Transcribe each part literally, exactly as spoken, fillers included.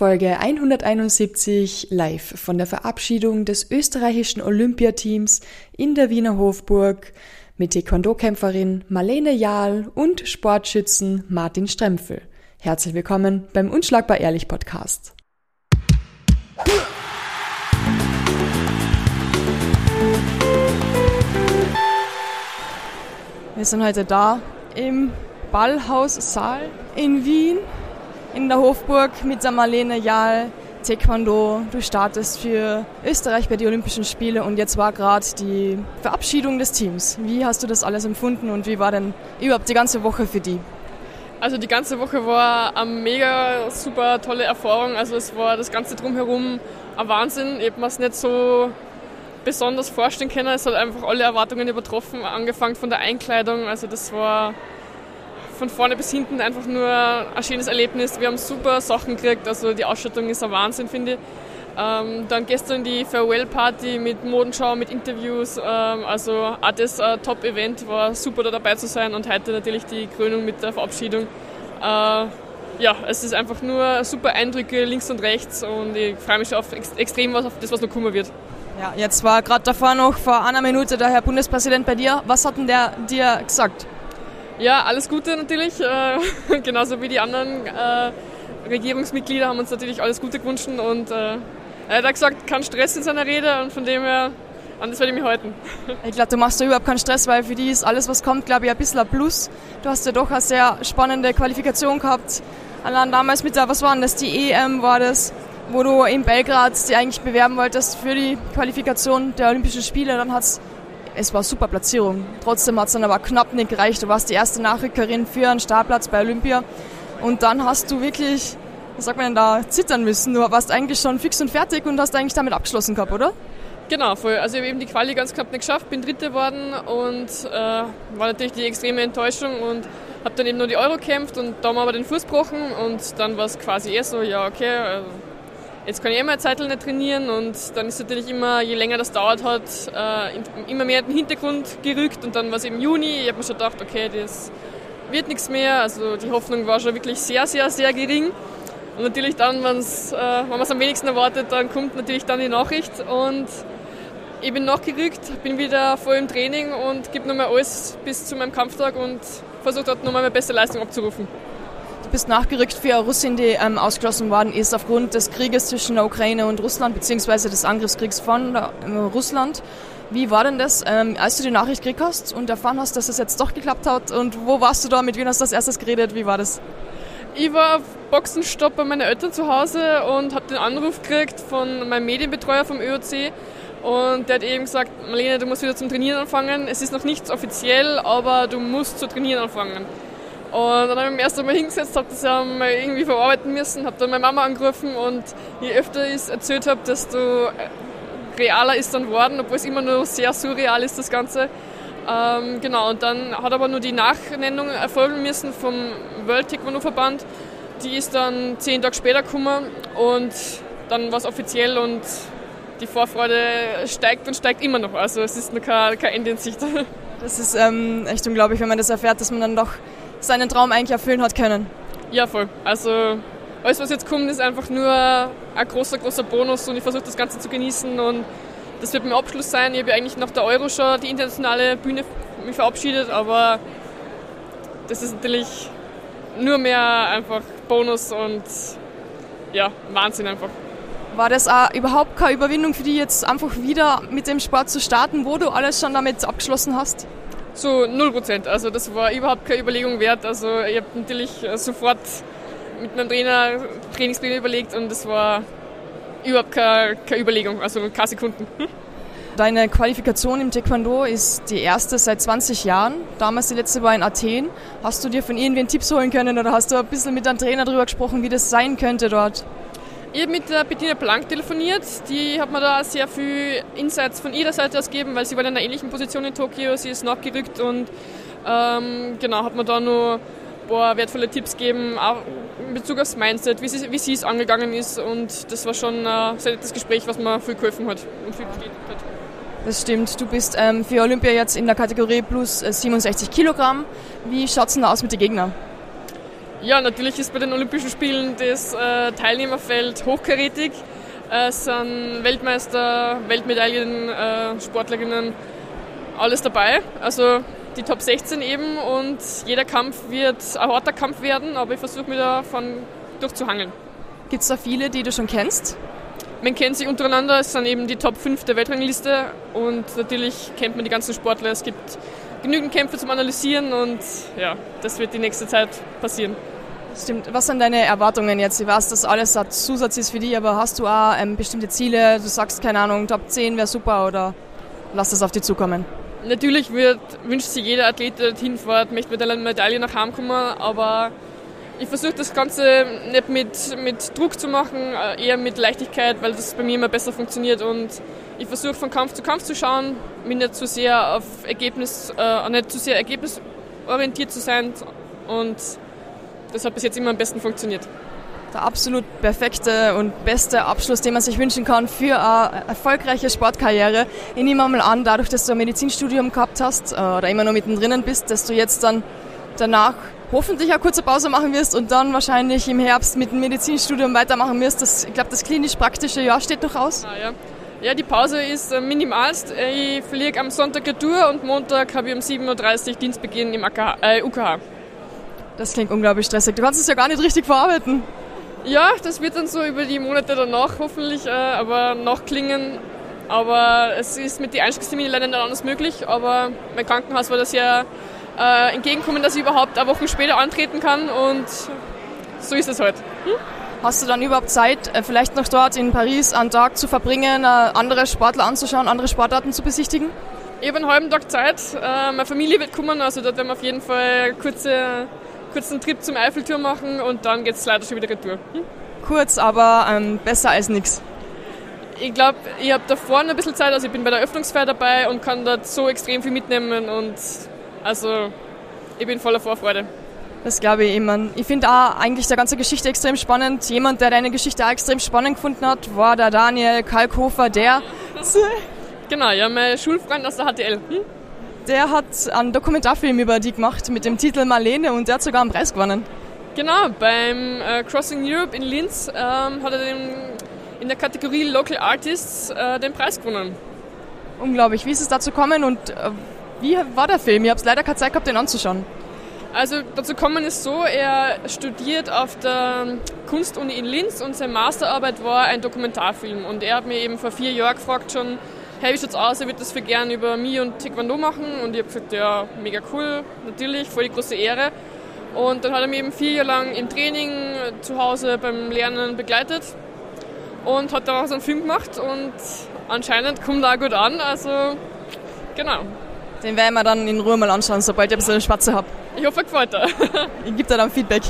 Folge hunderteinundsiebzig live von der Verabschiedung des österreichischen Olympiateams in der Wiener Hofburg mit Taekwondo-Kämpferin Marlene Jahl und Sportschützen Martin Strempfel. Herzlich willkommen beim Unschlagbar Ehrlich Podcast. Wir sind heute da im Ballhaussaal in Wien, in der Hofburg mit der Marlene Jahl, Taekwondo. Du startest für Österreich bei den Olympischen Spielen und jetzt war gerade die Verabschiedung des Teams. Wie hast du das alles empfunden und wie war denn überhaupt die ganze Woche für dich? Also die ganze Woche war eine mega super tolle Erfahrung. Also es war das Ganze drumherum ein Wahnsinn. Ich habe mir es nicht so besonders vorstellen können. Es hat einfach alle Erwartungen übertroffen, angefangen von der Einkleidung. Also das war von vorne bis hinten einfach nur ein schönes Erlebnis. Wir haben super Sachen gekriegt, also die Ausstattung ist ein Wahnsinn, finde ich. Ähm, dann gestern die Farewell-Party mit Modenschau, mit Interviews, ähm, also auch das ein Top-Event, war super da dabei zu sein und heute natürlich die Krönung mit der Verabschiedung. Äh, ja, es ist einfach nur super Eindrücke links und rechts und ich freue mich schon auf ex- extrem was auf das, was noch kommen wird. Ja, jetzt war gerade davor noch vor einer Minute der Herr Bundespräsident bei dir. Was hat denn der dir gesagt? Ja, alles Gute natürlich, äh, genauso wie die anderen äh, Regierungsmitglieder haben uns natürlich alles Gute gewünscht und äh, er hat gesagt, kein Stress in seiner Rede und von dem her, an das werde ich mich halten. Ich glaube, du machst da überhaupt keinen Stress, weil für die ist alles, was kommt, glaube ich, ein bisschen ein Plus. Du hast ja doch eine sehr spannende Qualifikation gehabt. Allein damals mit der, was war denn das, die E M war das, wo du in Belgrad dich eigentlich bewerben wolltest für die Qualifikation der Olympischen Spiele. Dann hat's, es war eine super Platzierung. Trotzdem hat es dann aber knapp nicht gereicht. Du warst die erste Nachrückerin für einen Startplatz bei Olympia. Und dann hast du wirklich, was sagt man denn da, zittern müssen. Du warst eigentlich schon fix und fertig und hast eigentlich damit abgeschlossen gehabt, oder? Genau, voll. Also ich habe eben die Quali ganz knapp nicht geschafft, bin Dritte geworden und äh, war natürlich die extreme Enttäuschung und habe dann eben nur die Euro gekämpft und da haben wir aber den Fuß gebrochen und dann war es quasi eher so, ja okay, also jetzt kann ich immer eine Zeit lang nicht trainieren und dann ist natürlich immer, je länger das dauert hat, äh, immer mehr in den Hintergrund gerückt und dann war es im Juni. Ich habe mir schon gedacht, okay, das wird nichts mehr. Also die Hoffnung war schon wirklich sehr, sehr, sehr gering. Und natürlich dann, wenn's, äh, wenn man es am wenigsten erwartet, dann kommt natürlich dann die Nachricht und ich bin nachgerückt, bin wieder voll im Training und gebe nochmal alles bis zu meinem Kampftag und versuche dort nochmal meine beste Leistung abzurufen. Du bist nachgerückt für eine Russin, die ähm, ausgeschlossen worden ist aufgrund des Krieges zwischen der Ukraine und Russland, beziehungsweise des Angriffskriegs von der, äh, Russland. Wie war denn das, ähm, als du die Nachricht gekriegt hast und erfahren hast, dass es jetzt doch geklappt hat? Und wo warst du da? Mit wem hast du als erstes geredet? Wie war das? Ich war auf Boxenstopp bei meinen Eltern zu Hause und habe den Anruf gekriegt von meinem Medienbetreuer vom Ö O C. Und der hat eben gesagt, Marlene, du musst wieder zum Trainieren anfangen. Es ist noch nichts offiziell, aber du musst zu trainieren anfangen. Und dann habe ich mich erst einmal hingesetzt, habe das ja mal irgendwie verarbeiten müssen, habe dann meine Mama angerufen und je öfter ich es erzählt habe, desto realer ist dann geworden, obwohl es immer noch sehr surreal ist, das Ganze. Ähm, genau, und dann hat aber nur die Nachnennung erfolgen müssen vom World Taekwondo Verband. Die ist dann zehn Tage später gekommen und dann war es offiziell und die Vorfreude steigt und steigt immer noch. Also es ist noch kein, kein Ende in Sicht. Das ist ähm, echt unglaublich, wenn man das erfährt, dass man dann doch seinen Traum eigentlich erfüllen hat können. Ja, voll. Also alles, was jetzt kommt, ist einfach nur ein großer, großer Bonus und ich versuche das Ganze zu genießen und das wird mein Abschluss sein. Ich habe ja eigentlich nach der Euro schon die internationale Bühne mich verabschiedet, aber das ist natürlich nur mehr einfach Bonus und ja, Wahnsinn einfach. War das auch überhaupt keine Überwindung für dich, jetzt einfach wieder mit dem Sport zu starten, wo du alles schon damit abgeschlossen hast? Zu null Prozent. Also das war überhaupt keine Überlegung wert. Also ich habe natürlich sofort mit meinem Trainer Trainingspläne überlegt und das war überhaupt keine, keine Überlegung, also keine Sekunden. Deine Qualifikation im Taekwondo ist die erste seit zwanzig Jahren. Damals die letzte war in Athen. Hast du dir von irgendwen Tipps holen können oder hast du ein bisschen mit deinem Trainer darüber gesprochen, wie das sein könnte dort? Ich habe mit der Bettina Blank telefoniert, die hat mir da sehr viel Insights von ihrer Seite aus gegeben, weil sie war in einer ähnlichen Position in Tokio, sie ist nachgerückt und ähm, genau, hat mir da noch ein paar wertvolle Tipps gegeben, auch in Bezug aufs Mindset, wie sie, wie sie es angegangen ist und das war schon ein sehr nettes Gespräch, was mir viel geholfen hat und viel bestätigt hat. Das stimmt, du bist ähm, für Olympia jetzt in der Kategorie plus äh, siebenundsechzig Kilogramm. Wie schaut es denn da aus mit den Gegnern? Ja, natürlich ist bei den Olympischen Spielen das äh, Teilnehmerfeld hochkarätig. Es sind Weltmeister, Weltmedaillen, äh, Sportlerinnen, alles dabei. Also die Top sechzehn eben und jeder Kampf wird ein harter Kampf werden, aber ich versuche mich davon durchzuhangeln. Gibt es da viele, die du schon kennst? Man kennt sich untereinander, es sind eben die Top fünf der Weltrangliste und natürlich kennt man die ganzen Sportler. Es gibt genügend Kämpfe zum Analysieren und ja, das wird die nächste Zeit passieren. Stimmt. Was sind deine Erwartungen jetzt? Ich weiß, dass alles ein Zusatz ist für dich, aber hast du auch ähm, bestimmte Ziele? Du sagst, keine Ahnung, Top zehn wäre super oder lass das auf dich zukommen? Natürlich wird, wünscht sich jeder Athlet, der dorthin fährt, möchte mit einer Medaille nach Hause kommen, aber ich versuche das Ganze nicht mit, mit Druck zu machen, eher mit Leichtigkeit, weil das bei mir immer besser funktioniert und ich versuche von Kampf zu Kampf zu schauen, mich nicht zu sehr auf Ergebnis, äh, nicht zu sehr ergebnisorientiert zu sein und das hat bis jetzt immer am besten funktioniert. Der absolut perfekte und beste Abschluss, den man sich wünschen kann für eine erfolgreiche Sportkarriere. Ich nehme mal an, dadurch, dass du ein Medizinstudium gehabt hast oder immer noch mittendrin bist, dass du jetzt dann danach hoffentlich eine kurze Pause machen wirst und dann wahrscheinlich im Herbst mit dem Medizinstudium weitermachen wirst. Das, ich glaube, das klinisch-praktische Jahr steht noch aus. Ah, ja. ja, die Pause ist minimalst. Ich fliege am Sonntag Retour und Montag habe ich um sieben Uhr dreißig Dienstbeginn im A K H, äh, U K H. Das klingt unglaublich stressig. Du kannst es ja gar nicht richtig verarbeiten. Ja, das wird dann so über die Monate danach hoffentlich, äh, aber nachklingen. Aber es ist mit den Einstiegsterminen leider nicht anders möglich. Aber mein Krankenhaus war das sehr äh, entgegenkommen, dass ich überhaupt eine Woche später antreten kann. Und so ist es halt. Hm? Hast du dann überhaupt Zeit, vielleicht noch dort in Paris einen Tag zu verbringen, andere Sportler anzuschauen, andere Sportarten zu besichtigen? Ich habe einen halben Tag Zeit. Äh, meine Familie wird kommen, also dort werden wir auf jeden Fall kurze... kurzen Trip zum Eiffelturm machen und dann geht es leider schon wieder retour. Hm? Kurz, aber ähm, besser als nichts. Ich glaube, ich habe da vorne ein bisschen Zeit, also ich bin bei der Eröffnungsfeier dabei und kann dort so extrem viel mitnehmen und also ich bin voller Vorfreude. Das glaube ich immer. Ich finde auch eigentlich die ganze Geschichte extrem spannend. Jemand, der deine Geschichte auch extrem spannend gefunden hat, war der Daniel Kalkofer, der... Genau, ja, mein Schulfreund aus der H T L. Hm? Der hat einen Dokumentarfilm über die gemacht mit dem Titel Marlene und der hat sogar einen Preis gewonnen. Genau, beim äh, Crossing Europe in Linz ähm, hat er den, in der Kategorie Local Artists äh, den Preis gewonnen. Unglaublich. Wie ist es dazu gekommen und äh, wie war der Film? Ich habe leider keine Zeit gehabt, den anzuschauen. Also dazu kommen ist so, er studiert auf der Kunstuni in Linz und seine Masterarbeit war ein Dokumentarfilm und er hat mir eben vor vier Jahren gefragt schon, hey, wie schaut's aus, er würde das viel gern über mich und Taekwondo machen und ich habe gesagt, ja, mega cool, natürlich, voll die große Ehre. Und dann hat er mich eben vier Jahre lang im Training, zu Hause beim Lernen begleitet und hat daraus einen Film gemacht und anscheinend kommt er auch gut an, also genau. Den werden wir dann in Ruhe mal anschauen, sobald ich ein bisschen Spatze habe. Ich hoffe, er gefällt dir. Ich gebe dir dann Feedback.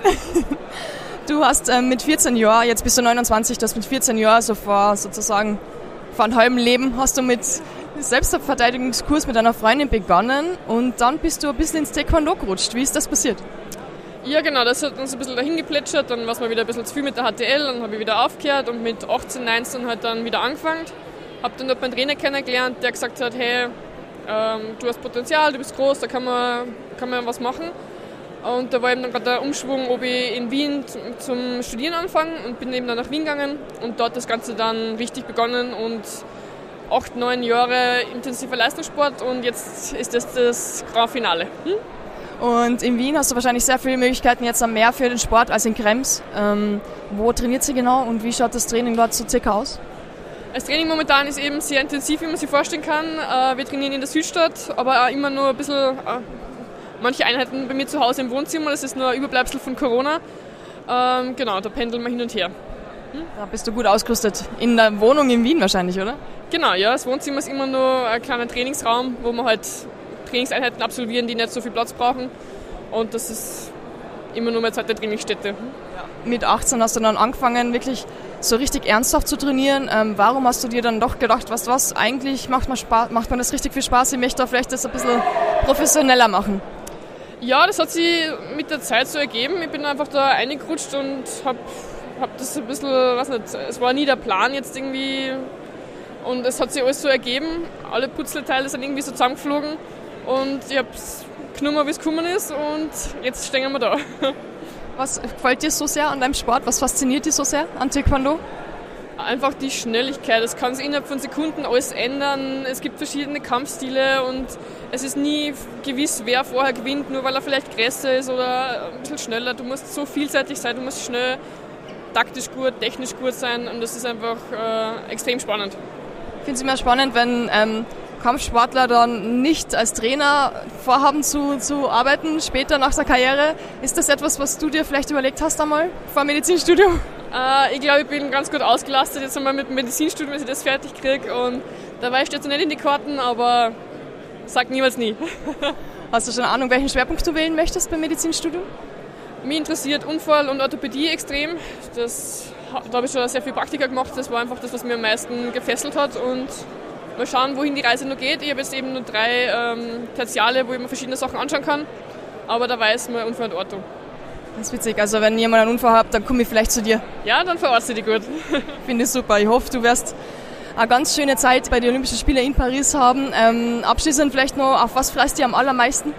Du hast ähm, mit vierzehn Jahren, jetzt bist du neunundzwanzig, du hast mit vierzehn Jahren so vor sozusagen vor einem halben Leben hast du mit Selbstverteidigungskurs mit einer Freundin begonnen und dann bist du ein bisschen ins Taekwondo gerutscht. Wie ist das passiert? Ja genau, das hat uns ein bisschen dahin geplätschert, dann war es mal wieder ein bisschen zu viel mit der H T L, dann habe ich wieder aufgehört und mit achtzehn, neunzehn halt dann wieder angefangen. Habe dann dort meinen Trainer kennengelernt, der gesagt hat, hey, ähm, du hast Potenzial, du bist groß, da kann man, kann man was machen. Und da war eben dann gerade der Umschwung, ob ich in Wien zum Studieren anfange und bin eben dann nach Wien gegangen und dort das Ganze dann richtig begonnen und acht, neun Jahre intensiver Leistungssport und jetzt ist das das Grand Finale. Hm? Und in Wien hast du wahrscheinlich sehr viele Möglichkeiten jetzt am Meer für den Sport als in Krems. Ähm, wo trainiert sie genau und wie schaut das Training dort so circa aus? Das Training momentan ist eben sehr intensiv, wie man sich vorstellen kann. Wir trainieren in der Südstadt, aber auch immer nur ein bisschen... Manche Einheiten bei mir zu Hause im Wohnzimmer, das ist nur ein Überbleibsel von Corona. Ähm, genau, da pendeln wir hin und her. Hm? Da bist du gut ausgerüstet. In der Wohnung in Wien wahrscheinlich, oder? Genau, ja. Das Wohnzimmer ist immer nur ein kleiner Trainingsraum, wo wir halt Trainingseinheiten absolvieren, die nicht so viel Platz brauchen. Und das ist immer nur meine zweite Trainingsstätte. Ja. Mit achtzehn hast du dann angefangen, wirklich so richtig ernsthaft zu trainieren. Ähm, warum hast du dir dann doch gedacht, was was, eigentlich macht man, Spaß, macht man das richtig viel Spaß, ich möchte da vielleicht das ein bisschen professioneller machen? Ja, das hat sich mit der Zeit so ergeben. Ich bin einfach da reingerutscht und habe hab das ein bisschen, weiß nicht, es war nie der Plan jetzt irgendwie und es hat sich alles so ergeben. Alle Puzzleteile sind irgendwie so zusammengeflogen und ich habe es genommen, wie es gekommen ist und jetzt stehen wir da. Was gefällt dir so sehr an deinem Sport? Was fasziniert dich so sehr an Taekwondo? Einfach die Schnelligkeit. Es kann sich innerhalb von Sekunden alles ändern. Es gibt verschiedene Kampfstile und es ist nie gewiss, wer vorher gewinnt, nur weil er vielleicht größer ist oder ein bisschen schneller. Du musst so vielseitig sein, du musst schnell, taktisch gut, technisch gut sein und das ist einfach äh, extrem spannend. Ich finde es immer spannend, wenn ähm, Kampfsportler dann nicht als Trainer vorhaben zu, zu arbeiten, später nach der Karriere. Ist das etwas, was du dir vielleicht überlegt hast einmal vor dem Medizinstudium? Äh, ich glaube, ich bin ganz gut ausgelastet jetzt einmal mit dem Medizinstudium, dass ich das fertig kriege und dabei steht es noch nicht in die Karten, aber sag niemals nie. Hast du schon eine Ahnung, welchen Schwerpunkt du wählen möchtest beim Medizinstudium? Mich interessiert Unfall und Orthopädie extrem. Das, da habe ich schon sehr viel Praktika gemacht. Das war einfach das, was mir am meisten gefesselt hat. Und mal schauen, wohin die Reise noch geht. Ich habe jetzt eben nur drei ähm, Tertiale, wo ich mir verschiedene Sachen anschauen kann. Aber da weiß man Unfall und Ortho. Das ist witzig. Also wenn jemand einen Unfall hat, dann komme ich vielleicht zu dir. Ja, dann verorte ich dich gut. Finde ich super. Ich hoffe, du wirst eine ganz schöne Zeit bei den Olympischen Spielen in Paris haben. Ähm, abschließend vielleicht noch, auf was freust du dich am allermeisten?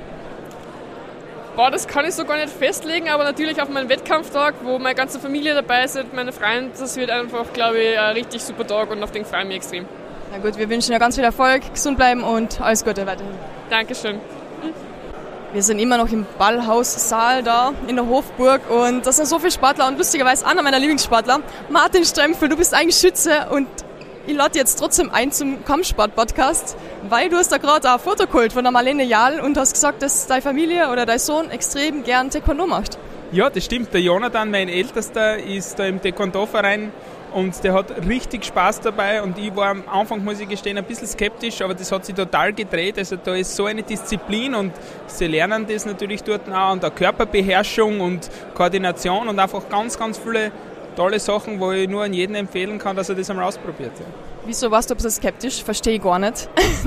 Boah, das kann ich so gar nicht festlegen, aber natürlich auf meinen Wettkampftag, wo meine ganze Familie dabei ist, meine Freunde, das wird einfach, glaube ich, ein richtig super Tag und auf den freue ich mich extrem. Na gut, wir wünschen dir ganz viel Erfolg, gesund bleiben und alles Gute weiterhin. Dankeschön. Wir sind immer noch im Ballhaussaal da in der Hofburg und das sind so viele Sportler und lustigerweise einer meiner Lieblingssportler, Martin Strempfel, du bist eigentlich Schütze und ich lade jetzt trotzdem ein zum Kampfsport-Podcast, weil du hast da gerade ein Foto geholt von der Marlene Jahl und hast gesagt, dass deine Familie oder dein Sohn extrem gern Taekwondo macht. Ja, das stimmt. Der Jonathan, mein Ältester, ist da im Taekwondo-Verein und der hat richtig Spaß dabei und ich war am Anfang, muss ich gestehen, ein bisschen skeptisch, aber das hat sich total gedreht. Also da ist so eine Disziplin und sie lernen das natürlich dort auch und auch Körperbeherrschung und Koordination und einfach ganz, ganz viele tolle Sachen, wo ich nur an jeden empfehlen kann, dass er das einmal ausprobiert. Ja. Wieso warst du ein bisschen skeptisch? Verstehe ich gar nicht.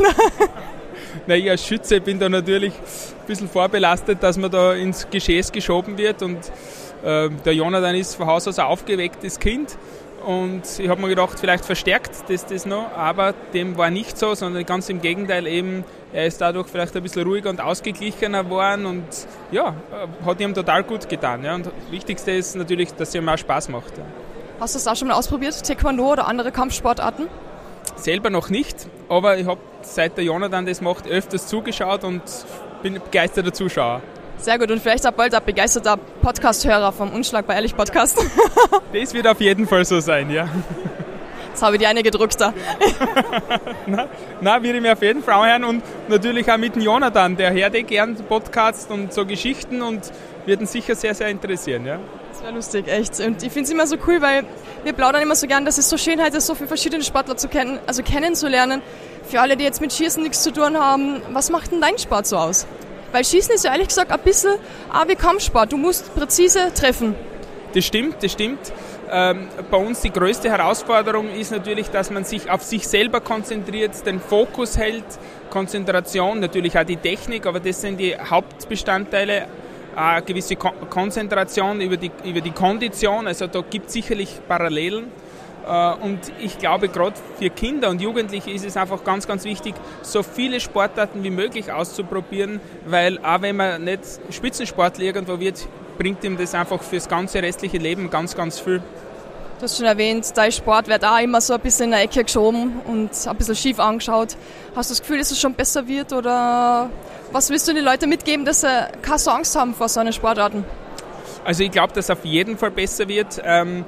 Na, ich als Schütze bin da natürlich ein bisschen vorbelastet, dass man da ins Geschäß geschoben wird und äh, der Jonathan ist von Haus aus ein aufgewecktes Kind und ich habe mir gedacht, vielleicht verstärkt das das noch, aber dem war nicht so, sondern ganz im Gegenteil eben, er ist dadurch vielleicht ein bisschen ruhiger und ausgeglichener geworden und ja, hat ihm total gut getan. Ja. Und das Wichtigste ist natürlich, dass es ihm auch Spaß macht. Ja. Hast du das auch schon mal ausprobiert, Taekwondo oder andere Kampfsportarten? Selber noch nicht, aber ich habe seit der Jonathan das macht öfters zugeschaut und bin begeisterter Zuschauer. Sehr gut und vielleicht auch bald ein begeisterter Podcast-Hörer vom Unschlagbar Ehrlich Podcast. Das wird auf jeden Fall so sein, ja. Jetzt habe ich die eine gedrückt da. na, na, würde ich mir auf jeden Fall anhören und natürlich auch mit dem Jonathan, der hört eh gern Podcasts und so Geschichten und wird ihn sicher sehr, sehr interessieren, ja. Das wäre lustig, echt. Und ich finde es immer so cool, weil wir plaudern immer so gern, dass es so schön ist, so viele verschiedene Sportler zu kennen, also kennenzulernen. Für alle, die jetzt mit Schießen nichts zu tun haben, was macht denn dein Sport so aus? Weil Schießen ist ja ehrlich gesagt ein bisschen auch wie Kampfsport. Du musst präzise treffen. Das stimmt, das stimmt. Ähm, bei uns die größte Herausforderung ist natürlich, dass man sich auf sich selber konzentriert, den Fokus hält, Konzentration, natürlich auch die Technik, aber das sind die Hauptbestandteile. Eine gewisse Ko- Konzentration über die, über die Kondition, also da gibt es sicherlich Parallelen. Und ich glaube, gerade für Kinder und Jugendliche ist es einfach ganz, ganz wichtig, so viele Sportarten wie möglich auszuprobieren, weil auch wenn man nicht Spitzensportler irgendwo wird, bringt ihm das einfach fürs ganze restliche Leben ganz, ganz viel. Du hast schon erwähnt, dein Sport wird auch immer so ein bisschen in der Ecke geschoben und ein bisschen schief angeschaut. Hast du das Gefühl, dass es schon besser wird oder was willst du den Leuten mitgeben, dass sie keine so Angst haben vor so einen Sportarten? Also ich glaube, dass es auf jeden Fall besser wird.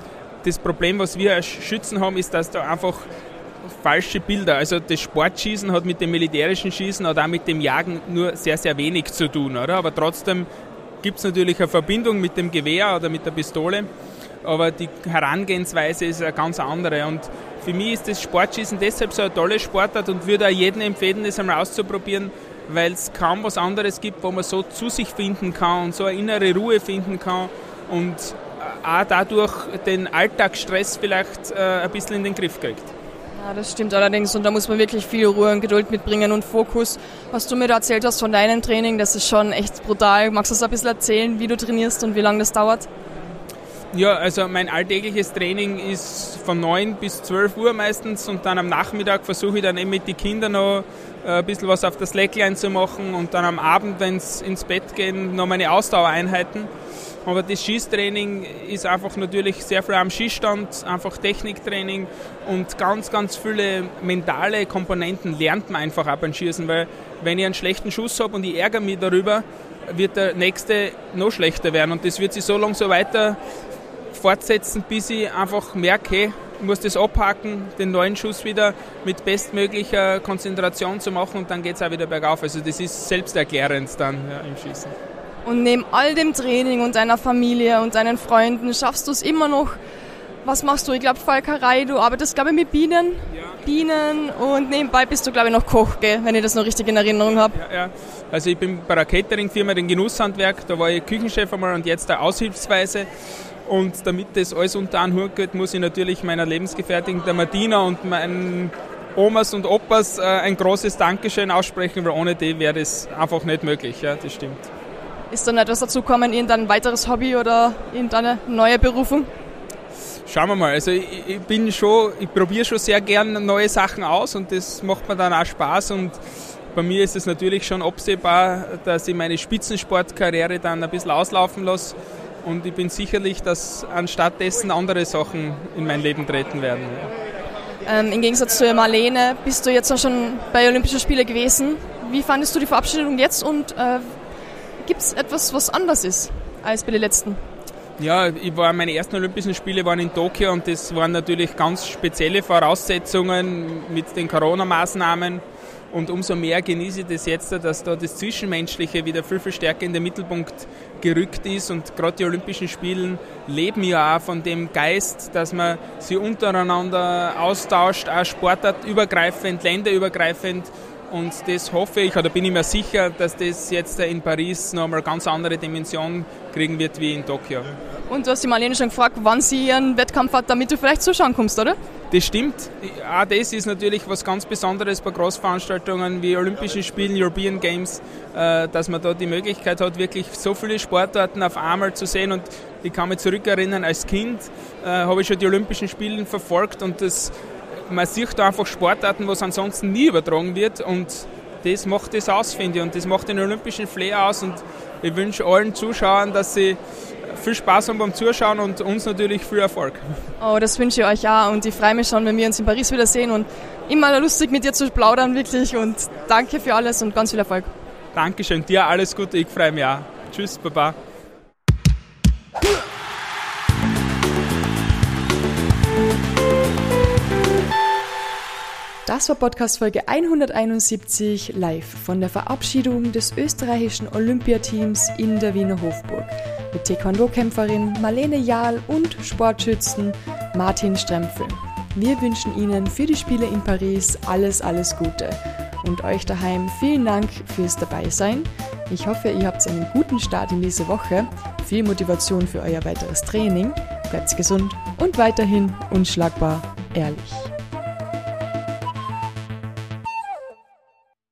Das Problem, was wir als Schützen haben, ist, dass da einfach falsche Bilder, also das Sportschießen hat mit dem militärischen Schießen oder auch mit dem Jagen nur sehr, sehr wenig zu tun, oder? Aber trotzdem gibt es natürlich eine Verbindung mit dem Gewehr oder mit der Pistole, aber die Herangehensweise ist eine ganz andere und für mich ist das Sportschießen deshalb so eine tolle Sportart und würde auch jedem empfehlen, das einmal auszuprobieren, weil es kaum was anderes gibt, wo man so zu sich finden kann und so eine innere Ruhe finden kann und auch dadurch den Alltagsstress vielleicht äh, ein bisschen in den Griff kriegt. Ja, das stimmt allerdings und da muss man wirklich viel Ruhe und Geduld mitbringen und Fokus. Was du mir da erzählt hast von deinem Training, das ist schon echt brutal. Magst du uns ein bisschen erzählen, wie du trainierst und wie lange das dauert? Ja, also mein alltägliches Training ist von neun bis zwölf Uhr meistens und dann am Nachmittag versuche ich dann eben mit den Kindern noch ein bisschen was auf das Slackline zu machen und dann am Abend, wenn es ins Bett gehen, noch meine Ausdauereinheiten. Aber das Schießtraining ist einfach natürlich sehr viel am Schießstand, einfach Techniktraining und ganz, ganz viele mentale Komponenten lernt man einfach auch beim Schießen, weil wenn ich einen schlechten Schuss habe und ich ärgere mich darüber, wird der nächste noch schlechter werden und das wird sich so lange so weiter fortsetzen, bis ich einfach merke, hey, ich muss das abhaken, den neuen Schuss wieder mit bestmöglicher Konzentration zu machen und dann geht es auch wieder bergauf. Also das ist selbsterklärend dann ja, im Schießen. Und neben all dem Training und deiner Familie und deinen Freunden schaffst du es immer noch, was machst du? Ich glaube Falkerei, du arbeitest glaube ich mit Bienen, ja. Bienen und nebenbei bist du glaube ich noch Koch, gell? Wenn ich das noch richtig in Erinnerung habe. Ja, ja. Also ich bin bei der Catering-Firma, den Genusshandwerk, da war ich Küchenchef einmal und jetzt da aushilfsweise. Und damit das alles unter einen Hut geht, muss ich natürlich meiner Lebensgefährtin, der Martina und meinen Omas und Opas äh, ein großes Dankeschön aussprechen, weil ohne die wäre das einfach nicht möglich. Ja, das stimmt. Ist dann etwas dazu gekommen, irgendein weiteres Hobby oder irgendeine neue Berufung? Schauen wir mal. Also ich, ich bin schon, ich probiere schon sehr gern neue Sachen aus und das macht mir dann auch Spaß und bei mir ist es natürlich schon absehbar, dass ich meine Spitzensportkarriere dann ein bisschen auslaufen lasse. Und ich bin sicherlich, dass anstatt dessen andere Sachen in mein Leben treten werden. Ähm, Im Gegensatz zu Marlene bist du jetzt auch schon bei Olympischen Spielen gewesen. Wie fandest du die Verabschiedung jetzt und äh, gibt es etwas, was anders ist als bei den letzten? Ja, ich war, meine ersten Olympischen Spiele waren in Tokio und das waren natürlich ganz spezielle Voraussetzungen mit den Corona-Maßnahmen. Und umso mehr genieße ich das jetzt, dass da das Zwischenmenschliche wieder viel, viel stärker in den Mittelpunkt gerückt ist. Und gerade die Olympischen Spiele leben ja auch von dem Geist, dass man sich untereinander austauscht, auch sportartübergreifend, länderübergreifend. Und das hoffe ich, oder bin ich mir sicher, dass das jetzt in Paris noch einmal eine ganz andere Dimension kriegen wird wie in Tokio. Und du hast die Marlene schon gefragt, wann sie ihren Wettkampf hat, damit du vielleicht zuschauen kommst, oder? Das stimmt. Auch das ist natürlich was ganz Besonderes bei Großveranstaltungen wie Olympischen Spielen, European Games, dass man da die Möglichkeit hat, wirklich so viele Sportarten auf einmal zu sehen. Und ich kann mich zurückerinnern, als Kind habe ich schon die Olympischen Spiele verfolgt und das, man sieht da einfach Sportarten, was ansonsten nie übertragen wird und das macht das aus, finde ich. Und das macht den olympischen Flair aus und ich wünsche allen Zuschauern, dass sie viel Spaß haben beim Zuschauen und uns natürlich viel Erfolg. Oh, das wünsche ich euch auch und ich freue mich schon, wenn wir uns in Paris wiedersehen und immer lustig mit dir zu plaudern, wirklich, und danke für alles und ganz viel Erfolg. Dankeschön, dir alles Gute, ich freue mich auch. Tschüss, Baba. Das war Podcast-Folge hunderteinundsiebzig live von der Verabschiedung des österreichischen Olympiateams in der Wiener Hofburg mit Taekwondo-Kämpferin Marlene Jahl und Sportschützen Martin Strempfel. Wir wünschen Ihnen für die Spiele in Paris alles, alles Gute und euch daheim vielen Dank fürs Dabeisein. Ich hoffe, ihr habt einen guten Start in diese Woche, viel Motivation für euer weiteres Training, bleibt gesund und weiterhin unschlagbar ehrlich.